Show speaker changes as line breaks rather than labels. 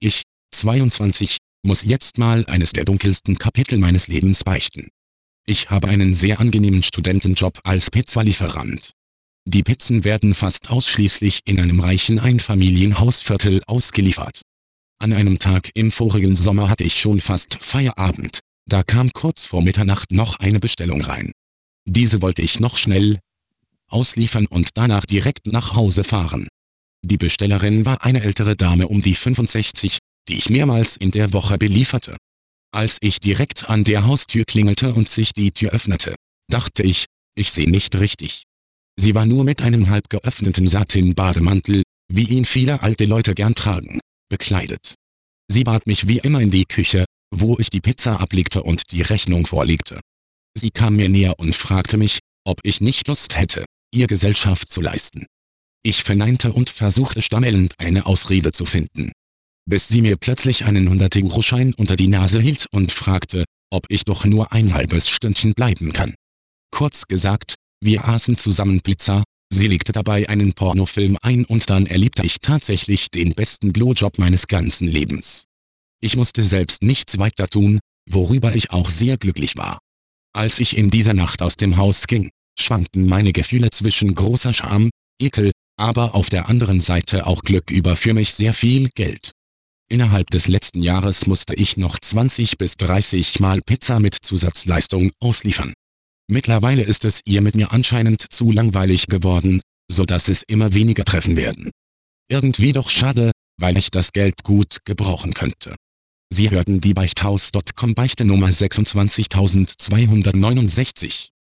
Ich, 22, muss jetzt mal eines der dunkelsten Kapitel meines Lebens beichten. Ich habe einen sehr angenehmen Studentenjob als Pizzalieferant. Die Pizzen werden fast ausschließlich in einem reichen Einfamilienhausviertel ausgeliefert. An einem Tag im vorigen Sommer hatte ich schon fast Feierabend, da kam kurz vor Mitternacht noch eine Bestellung rein. Diese wollte ich noch schnell ausliefern und danach direkt nach Hause fahren. Die Bestellerin war eine ältere Dame um die 65, die ich mehrmals in der Woche belieferte. Als ich direkt an der Haustür klingelte und sich die Tür öffnete, dachte ich sehe nicht richtig. Sie war nur mit einem halb geöffneten Satin-Bademantel, wie ihn viele alte Leute gern tragen, bekleidet. Sie bat mich wie immer in die Küche, wo ich die Pizza ablegte und die Rechnung vorlegte. Sie kam mir näher und fragte mich, ob ich nicht Lust hätte, ihr Gesellschaft zu leisten. Ich verneinte und versuchte stammelnd eine Ausrede zu finden. Bis sie mir plötzlich einen 100-Euro-Schein unter die Nase hielt und fragte, ob ich doch nur ein halbes Stündchen bleiben kann. Kurz gesagt, wir aßen zusammen Pizza, sie legte dabei einen Pornofilm ein und dann erlebte ich tatsächlich den besten Blowjob meines ganzen Lebens. Ich musste selbst nichts weiter tun, worüber ich auch sehr glücklich war. Als ich in dieser Nacht aus dem Haus ging, schwankten meine Gefühle zwischen großer Scham, Ekel, aber auf der anderen Seite auch Glück über für mich sehr viel Geld. Innerhalb des letzten Jahres musste ich noch 20 bis 30 Mal Pizza mit Zusatzleistung ausliefern. Mittlerweile ist es ihr mit mir anscheinend zu langweilig geworden, so dass es immer weniger Treffen werden. Irgendwie doch schade, weil ich das Geld gut gebrauchen könnte. Sie hörten die Beichthaus.com Beichte Nummer 26269.